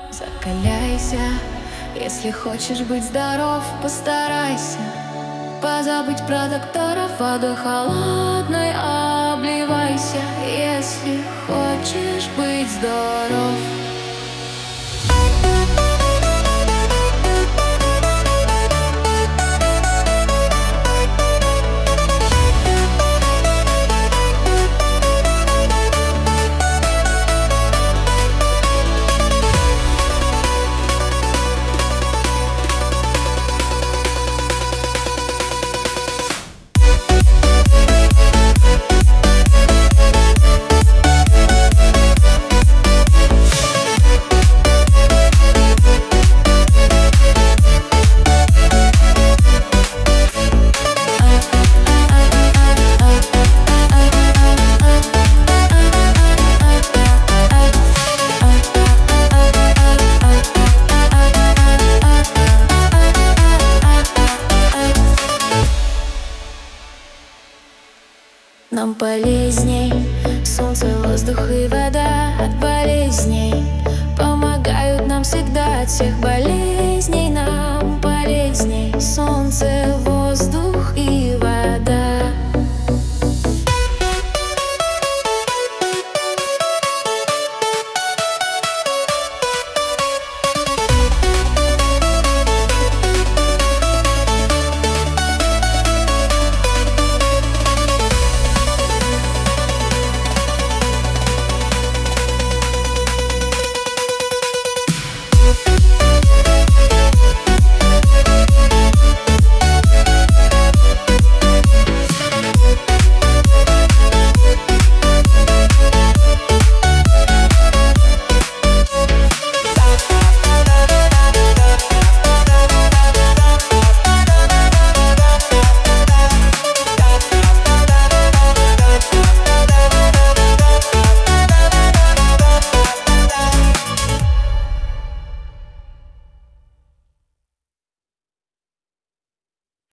Закаляйся, если хочешь быть здоров, постарайся позабыть про докторов, водой холодной обливайся, если хочешь быть здоров. Нам полезней солнце, воздух и вода. От болезней помогают нам всегда. От всех болезней нам полезней солнце, воздух.